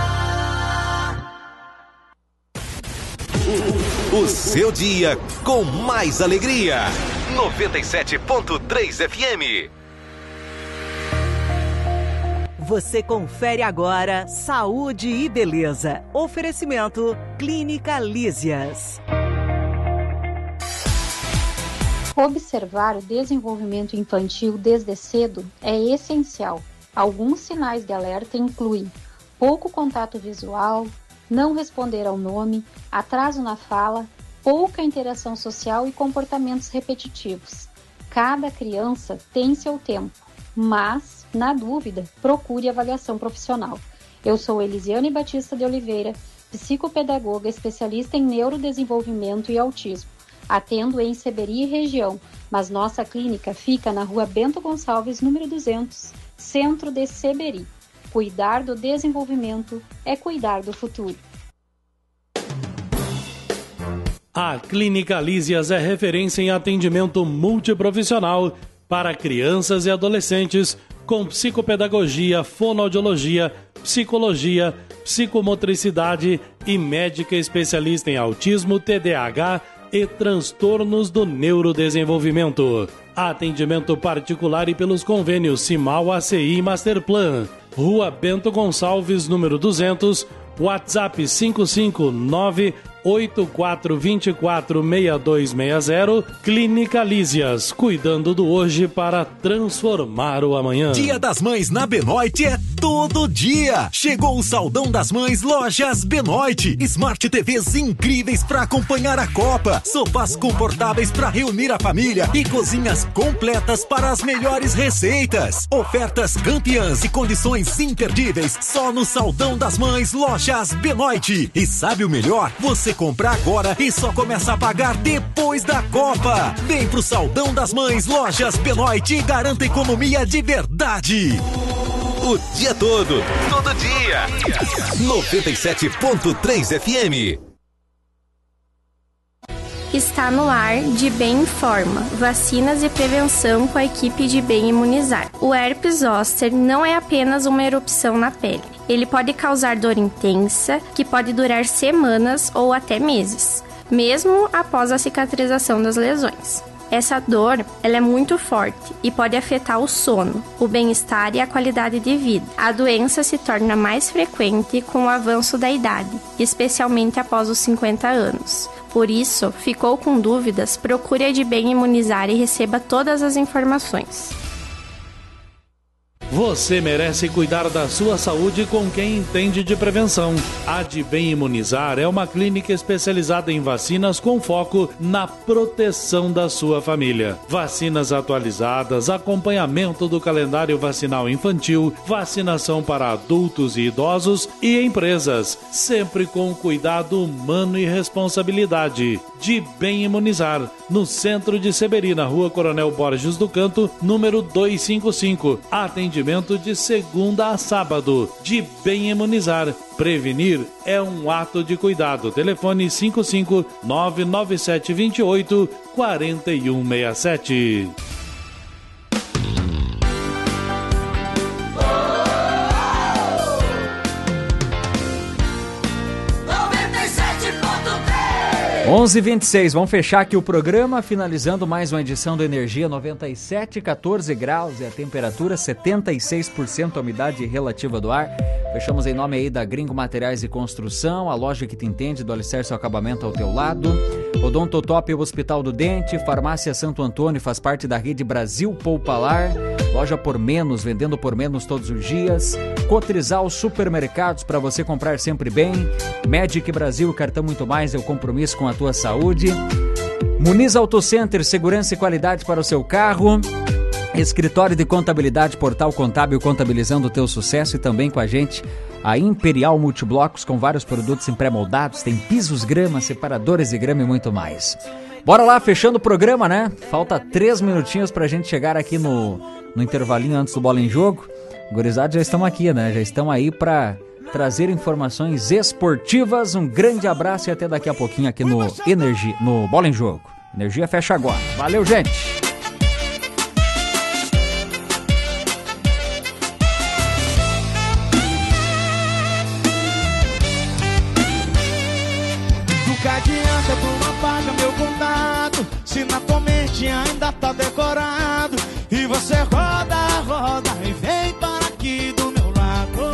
O seu dia com mais alegria. noventa e sete ponto três F M. Você confere agora Saúde e Beleza. Oferecimento Clínica Lísias. Observar o desenvolvimento infantil desde cedo é essencial. Alguns sinais de alerta incluem pouco contato visual, não responder ao nome, atraso na fala, pouca interação social e comportamentos repetitivos. Cada criança tem seu tempo, mas, na dúvida, procure avaliação profissional. Eu sou Elisiane Batista de Oliveira, psicopedagoga especialista em neurodesenvolvimento e autismo. Atendo em Seberi e região, mas nossa clínica fica na rua Bento Gonçalves, número duzentos, centro de Seberi. Cuidar do desenvolvimento é cuidar do futuro. A Clínica Lísias é referência em atendimento multiprofissional para crianças e adolescentes com psicopedagogia, fonoaudiologia, psicologia, psicomotricidade e médica especialista em autismo, T D A H e transtornos do neurodesenvolvimento. Atendimento particular e pelos convênios Simal, A C I e Masterplan. Rua Bento Gonçalves, número duzentos, WhatsApp cinco cinco nove oito quatro dois quatro seis dois seis zero. Clínica Lísias, cuidando do hoje para transformar o amanhã. Dia das Mães na Benoit é todo dia. Chegou o Saldão das Mães Lojas Benoit. Smart T Vs incríveis para acompanhar a Copa, sofás confortáveis para reunir a família e cozinhas completas para as melhores receitas. Ofertas campeãs e condições imperdíveis só no Saldão das Mães Lojas Benoit. E sabe o melhor? Você compra agora e só começa a pagar depois da Copa. Vem pro Saldão das Mães Lojas Benoit e garanta economia de verdade. O dia todo, todo dia. noventa e sete ponto três F M. Está no ar De Bem Informa, vacinas e prevenção com a equipe de Bem Imunizar. O herpes zoster não é apenas uma erupção na pele. Ele pode causar dor intensa, que pode durar semanas ou até meses, mesmo após a cicatrização das lesões. Essa dor, ela é muito forte e pode afetar o sono, o bem-estar e a qualidade de vida. A doença se torna mais frequente com o avanço da idade, especialmente após os cinquenta anos. Por isso, ficou com dúvidas? Procure a de Bem Imunizar e receba todas as informações. Você merece cuidar da sua saúde com quem entende de prevenção. A de Bem Imunizar é uma clínica especializada em vacinas com foco na proteção da sua família. Vacinas atualizadas, acompanhamento do calendário vacinal infantil, vacinação para adultos e idosos e empresas, sempre com cuidado humano e responsabilidade. De Bem Imunizar, no centro de Seberi, na rua Coronel Borges do Canto, número duzentos e cinquenta e cinco. Atendimento de segunda a sábado. De Bem Imunizar. Prevenir é um ato de cuidado. Telefone cinco cinco nove nove sete dois oito quatro um seis sete. onze e vinte e seis, vamos fechar aqui o programa, finalizando mais uma edição do Energia noventa e sete, quatorze graus e a temperatura, setenta e seis por cento a umidade relativa do ar. Fechamos em nome aí da Gringo Materiais e Construção, a loja que te entende do alicerce ao acabamento ao teu lado. Odontotop, o Hospital do Dente, Farmácia Santo Antônio, faz parte da rede Brasil Poupalar. Loja por menos, vendendo por menos todos os dias. Cotrizal Supermercados, para você comprar sempre bem. Magic Brasil, cartão muito mais, é o compromisso com a tua saúde. Muniz Auto Center, segurança e qualidade para o seu carro. Escritório de Contabilidade, Portal Contábil, contabilizando o teu sucesso, e também com a gente a Imperial Multiblocos, com vários produtos em pré-moldados, tem pisos, grama, separadores de grama e muito mais. Bora lá, fechando o programa, né? Falta três minutinhos pra gente chegar aqui no, no intervalinho antes do Bola em Jogo. Gurizada, já estão aqui, né? Já estão aí pra trazer informações esportivas. Um grande abraço e até daqui a pouquinho aqui no Energia, no Bola em Jogo. Energia fecha agora. Valeu, gente! Do que adianta tu não apaga meu contato, se na tua mente ainda tá decorado, e você roda, roda e vem para aqui do meu lado.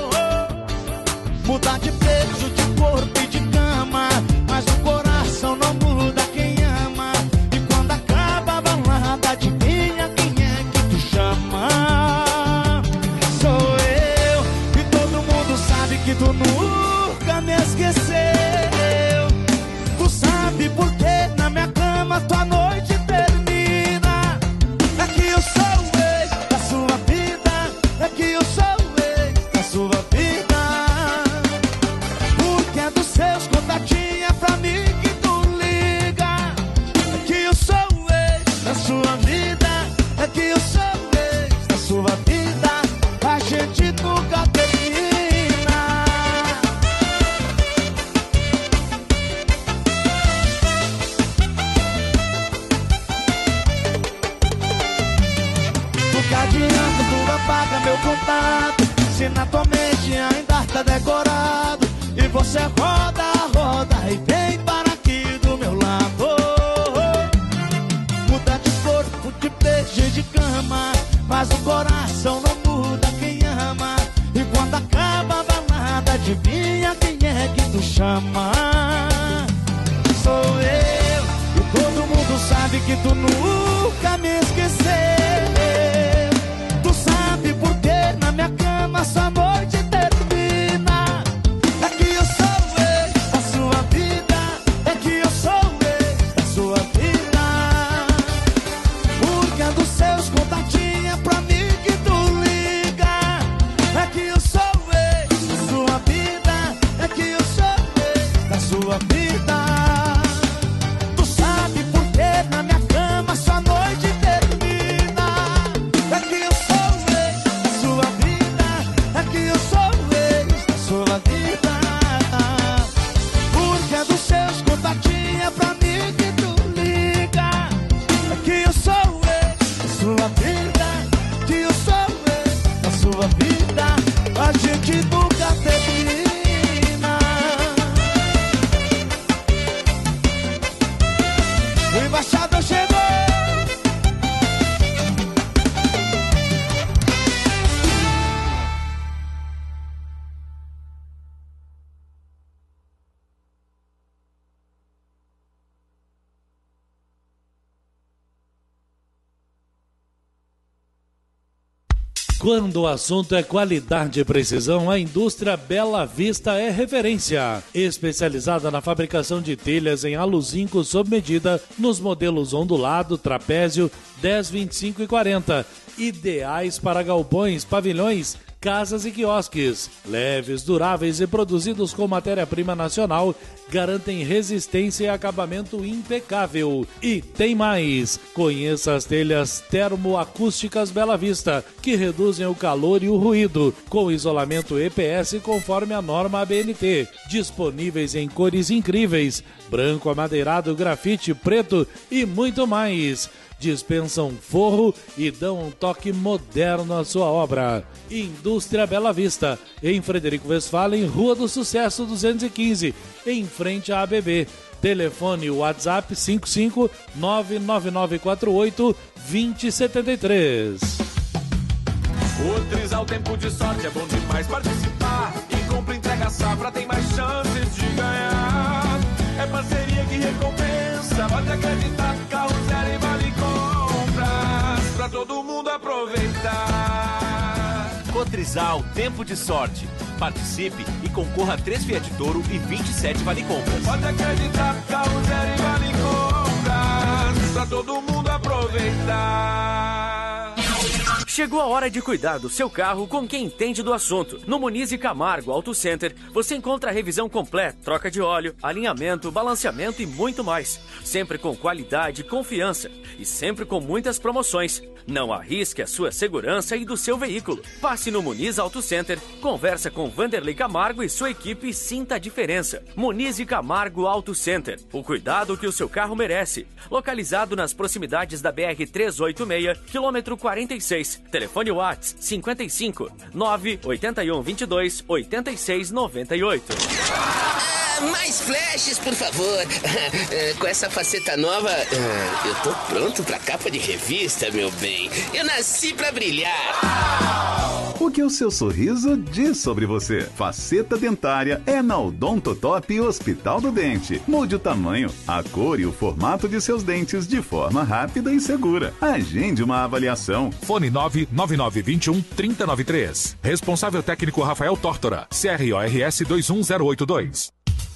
Muda de peso, de corpo e de cama, mas o coração não muda quem ama. E quando acaba a balada, adivinha quem é que tu chama? Sou eu, e todo mundo sabe que tu nunca me esqueceu. Tu sabe por que na minha cama tua noite termina. É que eu sou o ex da sua vida, é que eu sou o ex da sua vida. Porque é dos seus contatinhos, é pra mim que tu liga. É que eu sou o ex da sua vida, é que eu sou o ex da sua vida. A gente nunca termina. Adianta, tu apaga meu contato, se na tua mente ainda tá decorado, e você roda, roda e vem para aqui do meu lado. Muda de corpo, de beijo e de cama, mas o coração não muda quem ama. E quando acaba a balada, adivinha quem é que tu chama? Sou eu, e todo mundo sabe que tu nunca me esqueceu. Sabe por que na minha cama essa noite termina? É que eu sou o ex da sua vida, é que eu sou o ex da sua vida. Porque é dos seus contatinhos, é pra mim que tu liga. É que eu sou o ex da sua vida, é que eu sou o ex da sua vida. Tu sabe por que na minha cama essa noite termina? É que eu sua vida, porque é dos seus contatinhos, é pra mim que tu liga. É que eu sou o ex da sua vida, que eu sou o ex da sua vida. A gente nunca termina. O embaixador chegou. Quando o assunto é qualidade e precisão, a indústria Bela Vista é referência. Especializada na fabricação de telhas em aluzinco sob medida, nos modelos ondulado, trapézio, dez, vinte e cinco e quarenta. Ideais para galpões, pavilhões, casas e quiosques. Leves, duráveis e produzidos com matéria-prima nacional, garantem resistência e acabamento impecável. E tem mais! Conheça as telhas termoacústicas Bela Vista, que reduzem o calor e o ruído, com isolamento E P S conforme a norma A B N T. Disponíveis em cores incríveis, branco, amadeirado, grafite, preto e muito mais. Dispensam forro e dão um toque moderno à sua obra. Indústria Bela Vista, em Frederico Westphalen, Rua do Sucesso duzentos e quinze, em frente à A B B. Telefone WhatsApp cinco cinco nove nove nove quatro oito dois zero sete três. O Trisal Tempo de Sorte é bom demais participar. E compra, entrega, safra, tem mais chances de ganhar. É parceria que recompensa, pode acreditar. Carro zero e vale compras, pra todo mundo aproveitar. Cotrizal Tempo de Sorte. Participe e concorra a três Fiat Toro e vinte e sete Vale Compras. Pode acreditar, carro zero e vale compras, pra todo mundo aproveitar. Chegou a hora de cuidar do seu carro com quem entende do assunto. No Muniz e Camargo Auto Center, você encontra a revisão completa, troca de óleo, alinhamento, balanceamento e muito mais. Sempre com qualidade e confiança. E sempre com muitas promoções. Não arrisque a sua segurança e do seu veículo. Passe no Muniz Auto Center, conversa com Vanderlei Camargo e sua equipe e sinta a diferença. Muniz e Camargo Auto Center. O cuidado que o seu carro merece. Localizado nas proximidades da B R trezentos e oitenta e seis, quilômetro quarenta e seis. Telefone WhatsApp cinquenta e cinco, nove oito um, vinte e dois, oitenta e seis, noventa e oito. Mais flashes, por favor. Com essa faceta nova, eu tô pronto pra capa de revista, meu bem. Eu nasci pra brilhar. O que o seu sorriso diz sobre você? Faceta dentária é na Odontotop Hospital do Dente. Mude o tamanho, a cor e o formato de seus dentes de forma rápida e segura. Agende uma avaliação. Fone nove nove nove dois um, três zero nove três. Responsável técnico Rafael Tórtora. C R O R S dois um zero oito dois.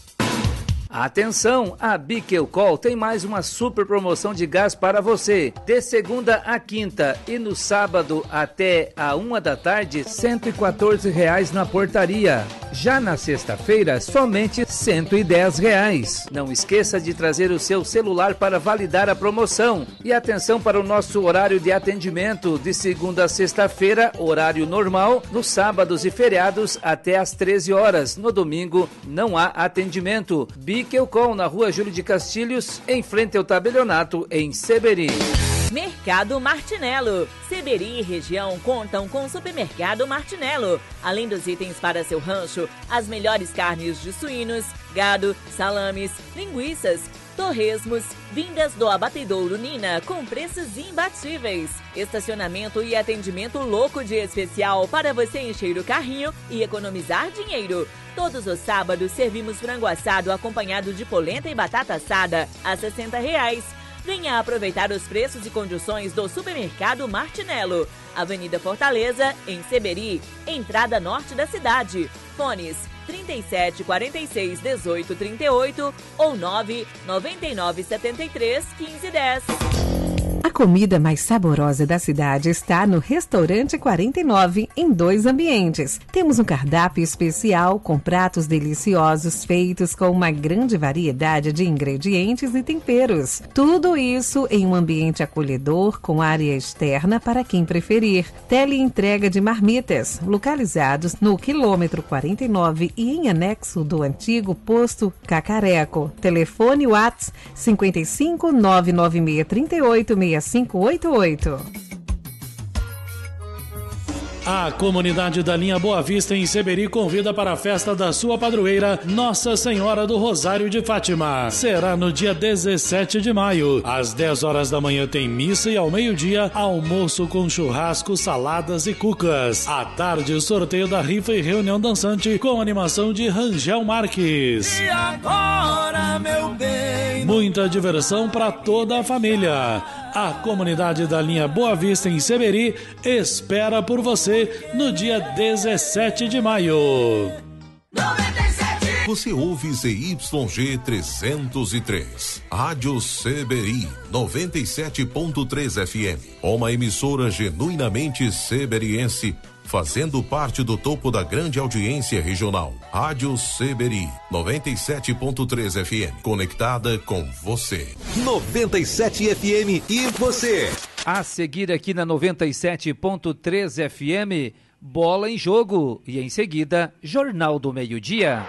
Atenção, a Biquelcol tem mais uma super promoção de gás para você. De segunda a quinta e no sábado até a uma da tarde, cento e quatorze reais na portaria. Já na sexta-feira, somente cento e dez reais. Não esqueça de trazer o seu celular para validar a promoção. E atenção para o nosso horário de atendimento, de segunda a sexta-feira, horário normal, nos sábados e feriados até às treze horas. No domingo, não há atendimento. Biquelcol, na rua Júlio de Castilhos, em frente ao tabelionato, em Seberi. Mercado Martinello. Seberi e região contam com o Supermercado Martinello. Além dos itens para seu rancho, as melhores carnes de suínos, gado, salames, linguiças, torresmos, vindas do abatedouro Nina com preços imbatíveis. Estacionamento e atendimento louco de especial para você encher o carrinho e economizar dinheiro. Todos os sábados servimos frango assado acompanhado de polenta e batata assada a sessenta reais. Venha aproveitar os preços e condições do Supermercado Martinello. Avenida Fortaleza, em Seberi, entrada norte da cidade. Fones trinta e sete, quarenta e seis, dezoito, trinta e oito ou nove nove nove, setenta e três, quinze, dez. A comida mais saborosa da cidade está no Restaurante quarenta e nove, em dois ambientes. Temos um cardápio especial com pratos deliciosos feitos com uma grande variedade de ingredientes e temperos. Tudo isso em um ambiente acolhedor com área externa para quem preferir. Teleentrega de marmitas, localizados no quilômetro quarenta e nove e em anexo do antigo posto Cacareco. Telefone WhatsApp cinquenta e cinco, nove nove seis, trinta e oito, seis cinco oito oito. A comunidade da linha Boa Vista em Seberi convida para a festa da sua padroeira, Nossa Senhora do Rosário de Fátima. Será no dia dezessete de maio. Às dez horas da manhã tem missa e ao meio-dia, almoço com churrasco, saladas e cucas. À tarde, sorteio da rifa e reunião dançante com animação de Rangel Marques. E agora, meu bem... Muita diversão para toda a família. A comunidade da linha Boa Vista em Seberi espera por você no dia dezessete de maio. Você ouve Z Y G trezentos e três, Rádio Seberi noventa e sete ponto três F M, uma emissora genuinamente seberiense, fazendo parte do topo da grande audiência regional. Rádio Seberi noventa e sete ponto três F M, conectada com você. noventa e sete F M e você. A seguir aqui na noventa e sete ponto três F M, Bola em Jogo. E em seguida, Jornal do Meio-Dia.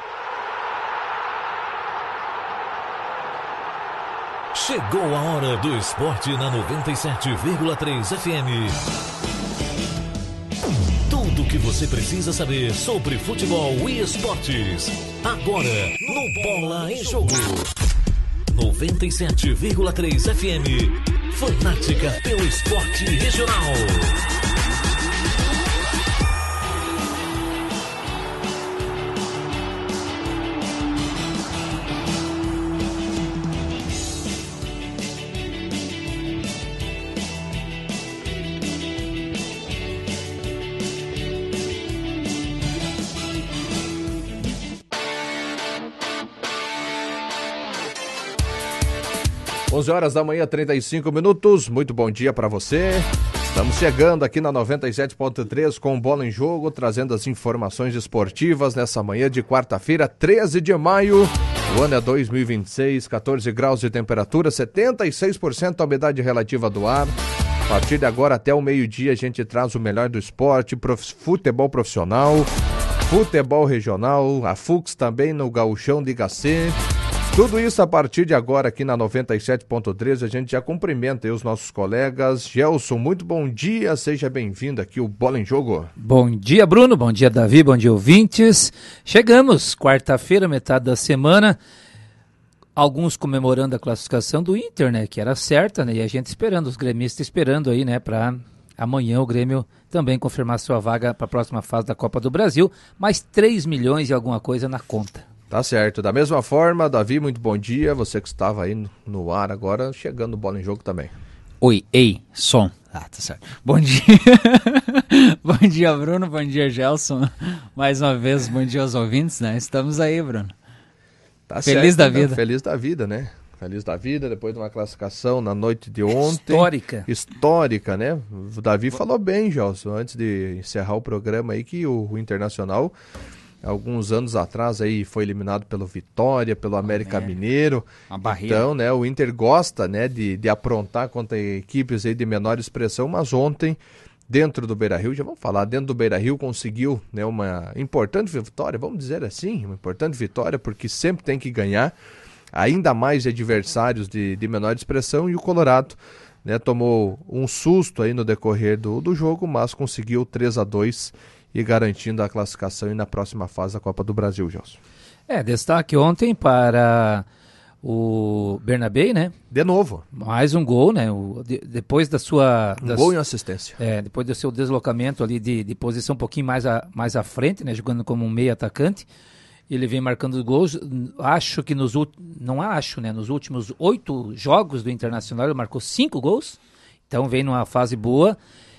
Chegou a hora do esporte na noventa e sete vírgula três F M. Tudo o que você precisa saber sobre futebol e esportes. Agora, no Bola em Jogo. noventa e sete vírgula três F M. Fanática pelo esporte regional. onze horas da manhã, trinta e cinco minutos. Muito bom dia para você. Estamos chegando aqui na noventa e sete ponto três com Bola em Jogo, trazendo as informações esportivas nessa manhã de quarta-feira, treze de maio. O ano é dois mil e vinte e seis, catorze graus de temperatura, setenta e seis por cento a umidade relativa do ar. A partir de agora até o meio-dia a gente traz o melhor do esporte, prof... futebol profissional, futebol regional, a Fux também no Gauchão Liga C. Tudo isso a partir de agora aqui na noventa e sete ponto três, a gente já cumprimenta aí os nossos colegas. Gelson, muito bom dia, seja bem-vindo aqui ao Bola em Jogo. Bom dia, Bruno, bom dia, Davi, bom dia, ouvintes. Chegamos, quarta-feira, metade da semana, alguns comemorando a classificação do Inter, né, que era certa, né, e a gente esperando, os gremistas esperando aí, né, para amanhã o Grêmio também confirmar sua vaga para a próxima fase da Copa do Brasil, mais três milhões e alguma coisa na conta. Tá certo. Da mesma forma, Davi, muito bom dia. Você que estava aí no, no ar agora, chegando Bola em Jogo também. Oi, ei, som. Ah, tá certo. Bom dia. Bom dia, Bruno. Bom dia, Gelson. Mais uma vez, bom dia aos ouvintes, né? Estamos aí, Bruno. Tá Feliz certo, da né? vida. Feliz da vida, né? Feliz da vida, depois de uma classificação na noite de ontem. Histórica. Histórica, né? O Davi falou bem, Gelson, antes de encerrar o programa aí, que o, o Internacional, alguns anos atrás, aí foi eliminado pelo Vitória, pelo América é. Mineiro. Uma barreira. Então, né, o Inter gosta, né, de, de aprontar contra equipes aí de menor expressão, mas ontem, dentro do Beira-Rio, já vamos falar, dentro do Beira-Rio conseguiu, né, uma importante vitória, vamos dizer assim, uma importante vitória, porque sempre tem que ganhar, ainda mais de adversários de, de menor expressão, e o Colorado, né, tomou um susto aí no decorrer do, do jogo, mas conseguiu três a dois e garantindo a classificação e na próxima fase da Copa do Brasil, Gelson. É, destaque ontem para o Bernabé, né? De novo. Mais um gol, né? O, de, depois da sua... Um das, gol e uma assistência. É, depois do seu deslocamento ali de, de posição um pouquinho mais, a, mais à frente, né? Jogando como um meio atacante. Ele vem marcando os gols. Acho que nos últimos... Não acho, né? Nos últimos oito jogos do Internacional ele marcou cinco gols. Então vem numa fase boa.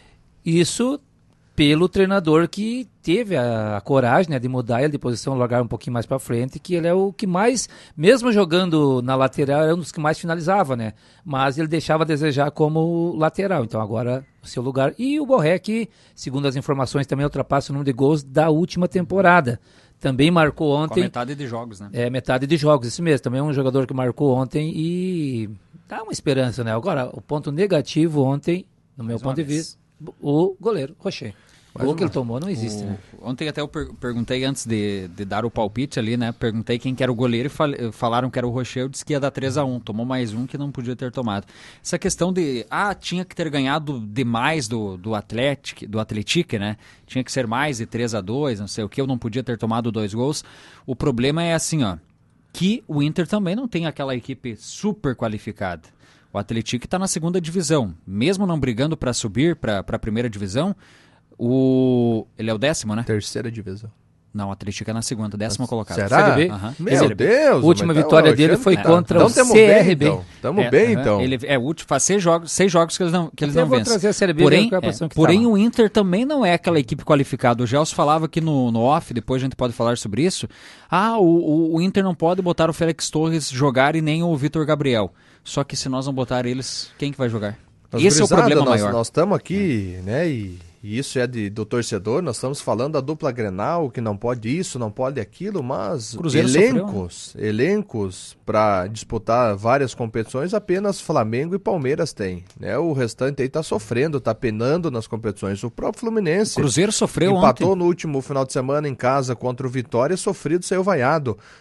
Isso pelo treinador que teve a, a coragem, né, de mudar ele de posição, largar um pouquinho mais para frente, que ele é o que mais, mesmo jogando na lateral, era um dos que mais finalizava, né? Mas ele deixava a desejar como lateral. Então agora o seu lugar. E o Borré, que, segundo as informações, também ultrapassa o número de gols da última temporada. Também marcou ontem. Com a metade de jogos, né? É, metade de jogos, isso mesmo. Também é um jogador que marcou ontem e dá uma esperança, né? Agora, o ponto negativo ontem, no meu ponto de vista, o goleiro, Rocher. O gol que ele tomou não existe, o... né? Ontem até eu per- perguntei antes de, de dar o palpite ali, né? Perguntei quem que era o goleiro e fal- falaram que era o Rocher, eu disse que ia dar três a um. Tomou mais um que não podia ter tomado. Essa questão de, ah, tinha que ter ganhado demais do, do Atlético, do Atlético, né? Tinha que ser mais de três a dois, não sei o que, eu não podia ter tomado dois gols. O problema é assim, ó, que o Inter também não tem aquela equipe super qualificada. O Atlético está na segunda divisão, mesmo não brigando para subir para a primeira divisão. O... Ele é o décimo, né? Terceira divisão. Não, o Atlético é na segunda, décima colocada. Será? Série B? Uhum. Meu Série B. Deus! A última tá, vitória ó, dele foi tá. contra então, o tamo C R B. Bem, então. Tamo é, bem, uhum. então. Ele é último, faz seis jogos, seis jogos que eles não, que eles Até não vou vencem. trazer a Série B, porém, que é a é, posição que porém tá o Inter também não é aquela equipe qualificada. O Gelson falava aqui no, no off, depois a gente pode falar sobre isso. Ah, o, o, o Inter não pode botar o Félix Torres jogar e nem o Vitor Gabriel. Só que se nós não botar eles, quem que vai jogar? Nós, Esse brisada, é o problema nós, maior. Nós estamos aqui, né, e, e isso é de, do torcedor, nós estamos falando da dupla Grenal, que não pode isso, não pode aquilo, mas Cruzeiro elencos, sofreu, né? elencos para disputar várias competições, apenas Flamengo e Palmeiras têm, né, o restante aí está sofrendo, está penando nas competições. O próprio Fluminense O Cruzeiro sofreu empatou ontem. no último final de semana em casa contra o Vitória, sofrido, saiu vaiado.